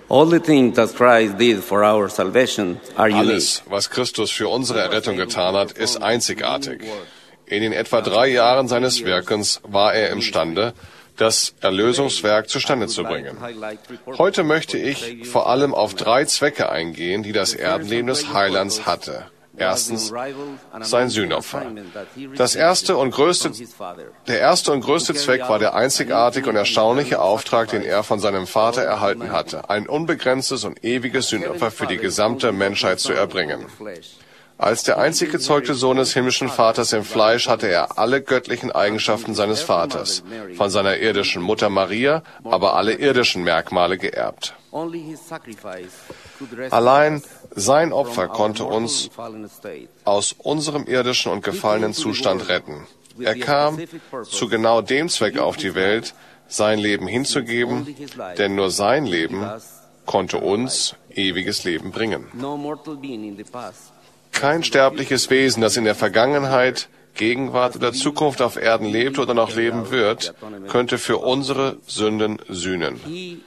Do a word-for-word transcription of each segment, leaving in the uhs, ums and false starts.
Alles, was Christus für unsere Errettung getan hat, ist einzigartig. In den etwa drei Jahren seines Wirkens war er imstande, das Erlösungswerk zustande zu bringen. Heute möchte ich vor allem auf drei Zwecke eingehen, die das Erdenleben des Heilands hatte. Erstens, sein Sühnopfer. Das erste und größte, der erste und größte Zweck war der einzigartige und erstaunliche Auftrag, den er von seinem Vater erhalten hatte, ein unbegrenztes und ewiges Sühnopfer für die gesamte Menschheit zu erbringen. Als der einzig gezeugte Sohn des himmlischen Vaters im Fleisch hatte er alle göttlichen Eigenschaften seines Vaters, von seiner irdischen Mutter Maria, aber alle irdischen Merkmale geerbt. Allein sein Opfer konnte uns aus unserem irdischen und gefallenen Zustand retten. Er kam zu genau dem Zweck auf die Welt, sein Leben hinzugeben, denn nur sein Leben konnte uns ewiges Leben bringen. Kein sterbliches Wesen, das in der Vergangenheit, Gegenwart oder Zukunft auf Erden lebt oder noch leben wird, könnte für unsere Sünden sühnen.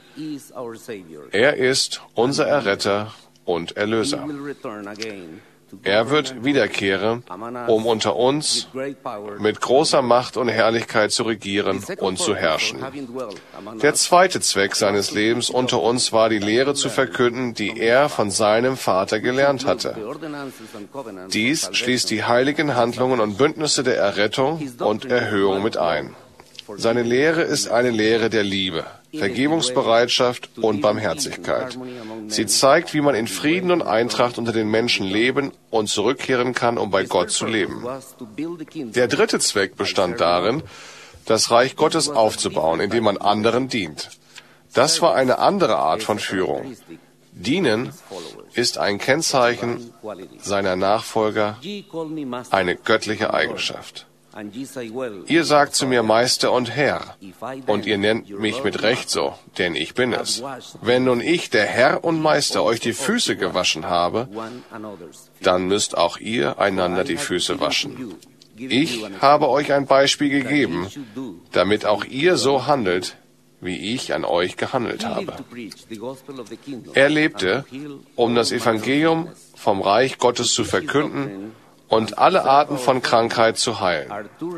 Er ist unser Erretter und Erlöser. Er wird wiederkehren, um unter uns mit großer Macht und Herrlichkeit zu regieren und zu herrschen. Der zweite Zweck seines Lebens unter uns war, die Lehre zu verkünden, die er von seinem Vater gelernt hatte. Dies schließt die heiligen Handlungen und Bündnisse der Errettung und Erhöhung mit ein. Seine Lehre ist eine Lehre der Liebe, Vergebungsbereitschaft und Barmherzigkeit. Sie zeigt, wie man in Frieden und Eintracht unter den Menschen leben und zurückkehren kann, um bei Gott zu leben. Der dritte Zweck bestand darin, das Reich Gottes aufzubauen, indem man anderen dient. Das war eine andere Art von Führung. Dienen ist ein Kennzeichen seiner Nachfolger, eine göttliche Eigenschaft. Ihr sagt zu mir Meister und Herr, und ihr nennt mich mit Recht so, denn ich bin es. Wenn nun ich, der Herr und Meister, euch die Füße gewaschen habe, dann müsst auch ihr einander die Füße waschen. Ich habe euch ein Beispiel gegeben, damit auch ihr so handelt, wie ich an euch gehandelt habe. Er lebte, um das Evangelium vom Reich Gottes zu verkünden und alle Arten von Krankheit zu heilen.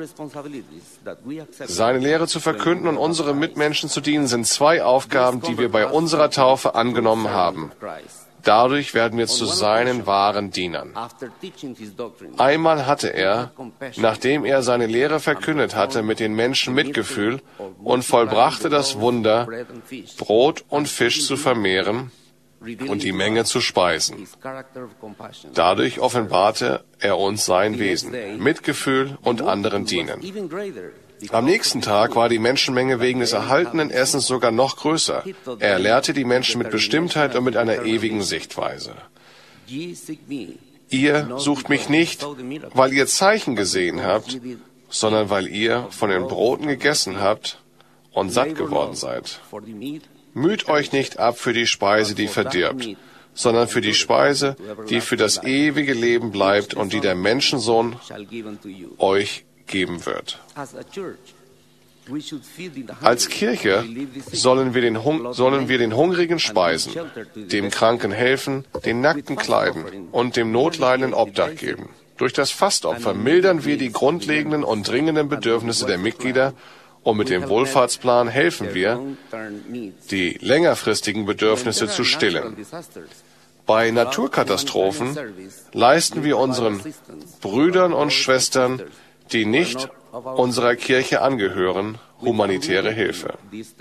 Seine Lehre zu verkünden und unsere Mitmenschen zu dienen, sind zwei Aufgaben, die wir bei unserer Taufe angenommen haben. Dadurch werden wir zu seinen wahren Dienern. Einmal hatte er, nachdem er seine Lehre verkündet hatte, mit den Menschen Mitgefühl und vollbrachte das Wunder, Brot und Fisch zu vermehren und die Menge zu speisen. Dadurch offenbarte er uns sein Wesen, Mitgefühl und anderen dienen. Am nächsten Tag war die Menschenmenge wegen des erhaltenen Essens sogar noch größer. Er lehrte die Menschen mit Bestimmtheit und mit einer ewigen Sichtweise. Ihr sucht mich nicht, weil ihr Zeichen gesehen habt, sondern weil ihr von den Broten gegessen habt und satt geworden seid. Müht euch nicht ab für die Speise, die verdirbt, sondern für die Speise, die für das ewige Leben bleibt und die der Menschensohn euch geben wird. Als Kirche sollen wir den, Hung- sollen wir den Hungrigen speisen, dem Kranken helfen, den Nackten kleiden und dem Notleidenden Obdach geben. Durch das Fastopfer mildern wir die grundlegenden und dringenden Bedürfnisse der Mitglieder, und mit dem Wohlfahrtsplan helfen wir, die längerfristigen Bedürfnisse zu stillen. Bei Naturkatastrophen leisten wir unseren Brüdern und Schwestern, die nicht unserer Kirche angehören, humanitäre Hilfe.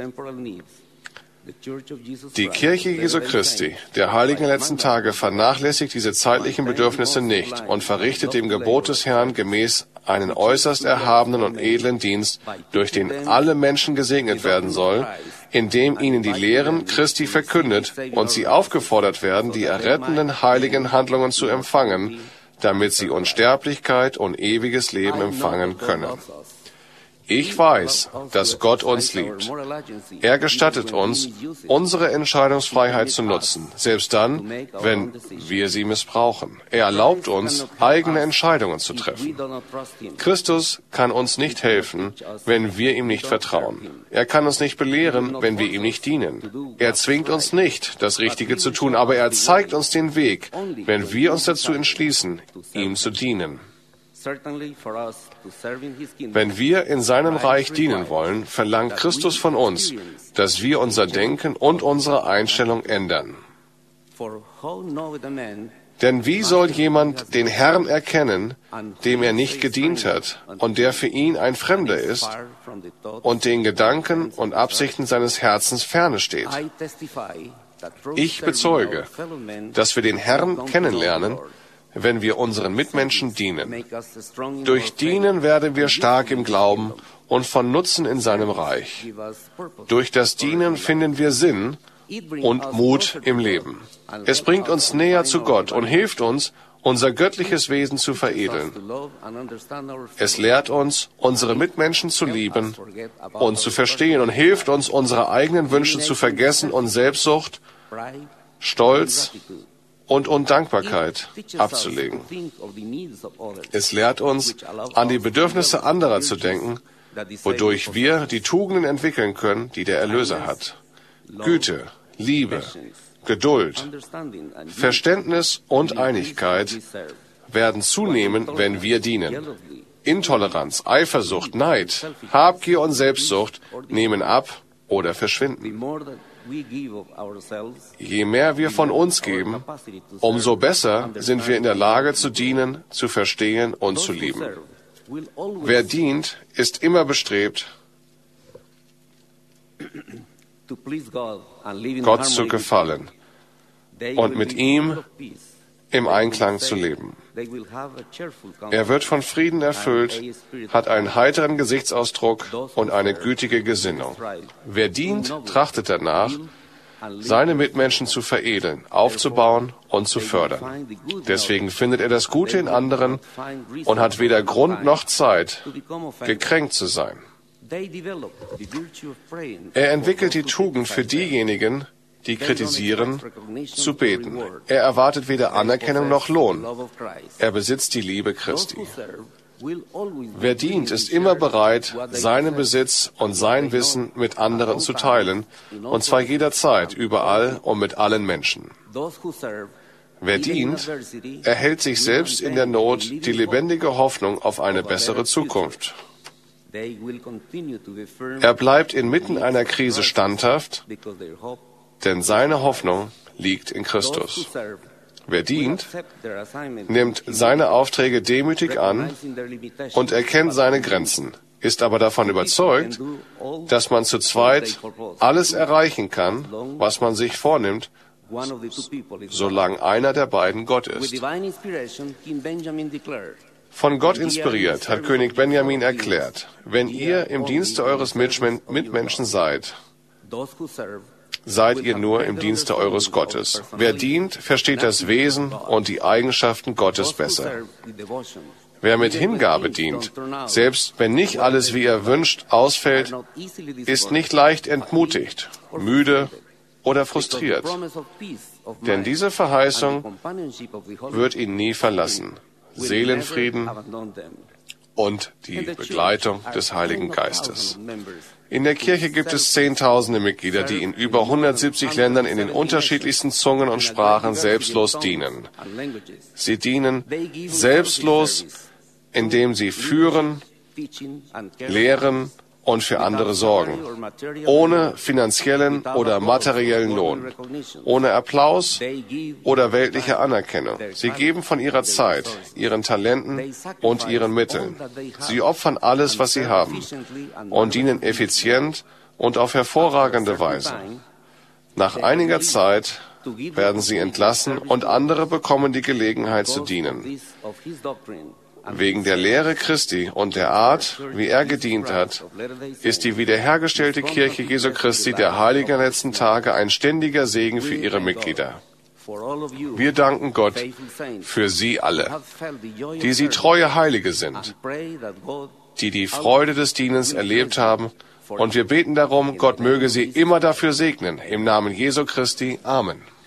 Die Kirche Jesu Christi, der Heiligen letzten Tage, vernachlässigt diese zeitlichen Bedürfnisse nicht und verrichtet dem Gebot des Herrn gemäß einen äußerst erhabenen und edlen Dienst, durch den alle Menschen gesegnet werden sollen, indem ihnen die Lehren Christi verkündet und sie aufgefordert werden, die errettenden heiligen Handlungen zu empfangen, damit sie Unsterblichkeit und ewiges Leben empfangen können. Ich weiß, dass Gott uns liebt. Er gestattet uns, unsere Entscheidungsfreiheit zu nutzen, selbst dann, wenn wir sie missbrauchen. Er erlaubt uns, eigene Entscheidungen zu treffen. Christus kann uns nicht helfen, wenn wir ihm nicht vertrauen. Er kann uns nicht belehren, wenn wir ihm nicht dienen. Er zwingt uns nicht, das Richtige zu tun, aber er zeigt uns den Weg, wenn wir uns dazu entschließen, ihm zu dienen. Wenn wir in seinem Reich dienen wollen, verlangt Christus von uns, dass wir unser Denken und unsere Einstellung ändern. Denn wie soll jemand den Herrn erkennen, dem er nicht gedient hat und der für ihn ein Fremder ist und den Gedanken und Absichten seines Herzens ferne steht? Ich bezeuge, dass wir den Herrn kennenlernen, wenn wir unseren Mitmenschen dienen. Durch Dienen werden wir stark im Glauben und von Nutzen in seinem Reich. Durch das Dienen finden wir Sinn und Mut im Leben. Es bringt uns näher zu Gott und hilft uns, unser göttliches Wesen zu veredeln. Es lehrt uns, unsere Mitmenschen zu lieben und zu verstehen und hilft uns, unsere eigenen Wünsche zu vergessen und Selbstsucht, Stolz und Undankbarkeit abzulegen. Es lehrt uns, an die Bedürfnisse anderer zu denken, wodurch wir die Tugenden entwickeln können, die der Erlöser hat. Güte, Liebe, Geduld, Verständnis und Einigkeit werden zunehmen, wenn wir dienen. Intoleranz, Eifersucht, Neid, Habgier und Selbstsucht nehmen ab oder verschwinden. Je mehr wir von uns geben, umso besser sind wir in der Lage zu dienen, zu verstehen und zu lieben. Wer dient, ist immer bestrebt, Gott zu gefallen und mit ihm im Einklang zu leben. Er wird von Frieden erfüllt, hat einen heiteren Gesichtsausdruck und eine gütige Gesinnung. Wer dient, trachtet danach, seine Mitmenschen zu veredeln, aufzubauen und zu fördern. Deswegen findet er das Gute in anderen und hat weder Grund noch Zeit, gekränkt zu sein. Er entwickelt die Tugend für diejenigen, die kritisieren, zu beten. Er erwartet weder Anerkennung noch Lohn. Er besitzt die Liebe Christi. Wer dient, ist immer bereit, seinen Besitz und sein Wissen mit anderen zu teilen, und zwar jederzeit, überall und mit allen Menschen. Wer dient, erhält sich selbst in der Not die lebendige Hoffnung auf eine bessere Zukunft. Er bleibt inmitten einer Krise standhaft, denn seine Hoffnung liegt in Christus. Wer dient, nimmt seine Aufträge demütig an und erkennt seine Grenzen, ist aber davon überzeugt, dass man zu zweit alles erreichen kann, was man sich vornimmt, solange einer der beiden Gott ist. Von Gott inspiriert hat König Benjamin erklärt, wenn ihr im Dienste eures Mitmenschen seid, seid ihr nur im Dienste eures Gottes. Wer dient, versteht das Wesen und die Eigenschaften Gottes besser. Wer mit Hingabe dient, selbst wenn nicht alles, wie er wünscht, ausfällt, ist nicht leicht entmutigt, müde oder frustriert. Denn diese Verheißung wird ihn nie verlassen. Seelenfrieden und die Begleitung des Heiligen Geistes. In der Kirche gibt es Zehntausende Mitglieder, die in über hundertsiebzig Ländern in den unterschiedlichsten Zungen und Sprachen selbstlos dienen. Sie dienen selbstlos, indem sie führen, lehren und für andere sorgen, ohne finanziellen oder materiellen Lohn, ohne Applaus oder weltliche Anerkennung. Sie geben von ihrer Zeit, ihren Talenten und ihren Mitteln. Sie opfern alles, was sie haben, und dienen effizient und auf hervorragende Weise. Nach einiger Zeit werden sie entlassen und andere bekommen die Gelegenheit zu dienen. Wegen der Lehre Christi und der Art, wie er gedient hat, ist die wiederhergestellte Kirche Jesu Christi der Heiligen letzten Tage ein ständiger Segen für ihre Mitglieder. Wir danken Gott für sie alle, die sie treue Heilige sind, die die Freude des Dienens erlebt haben. Und wir beten darum, Gott möge sie immer dafür segnen. Im Namen Jesu Christi. Amen.